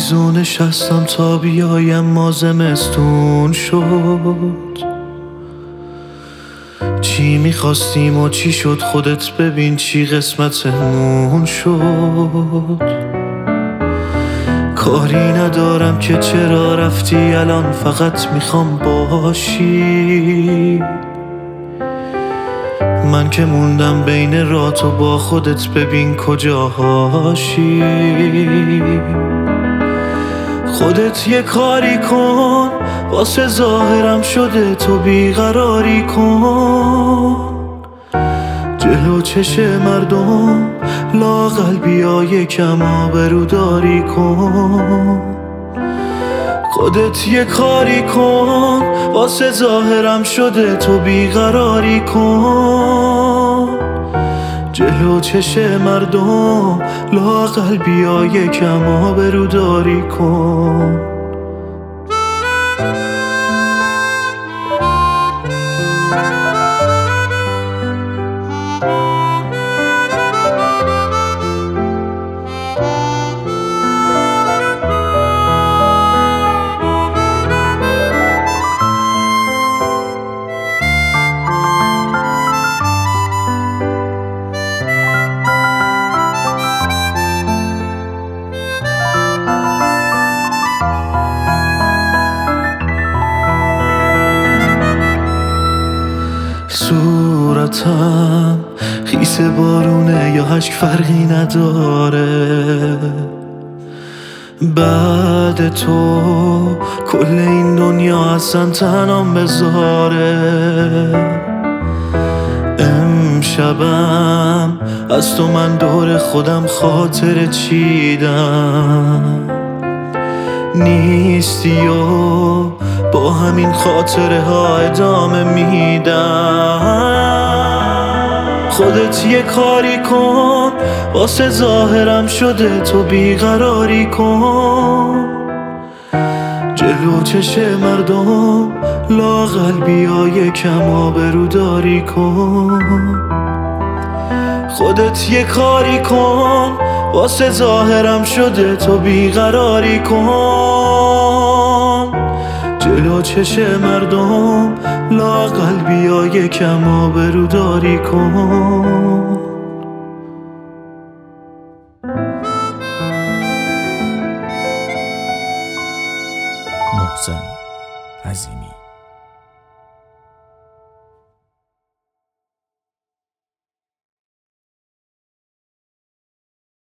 آویزون نشستم تا بیایم ما زمستون شد. چی میخواستیم و چی شد خودت ببین چی قسمتمون شد. کاری ندارم که چرا رفتی الان فقط میخوام باشی. من که موندم بین راه تو با خودت ببین کجاهاشی. خودت یه کاری کن واسه ظاهرم شده تو بیقراری کن. جلو چش مردم لااقل بیا یکم آبروداری کن. خودت یه کاری کن واسه ظاهرم شده تو بیقراری کن. جلو چش مردم لااقل بیا یکم آبروداری کن. صورتم خیس بارونه یا اشک فرقی نداره. بعد تو کل این دنیا اصلا تنام بذاره. امشبم از تو من دور خودم خاطر چیدم. نیستی و با همین خاطره ها ادامه میدم. خودت یه کاری کن واسه ظاهرم شده تو بیقراری کن. جلو چش مردم لااقل بیا یکم آبروداری کن. خودت یه کاری کن واسه ظاهرم شده تو بیقراری کن. جلو چش مردم لااقل بیا یکم آبروداری کن. محسن عظیمی.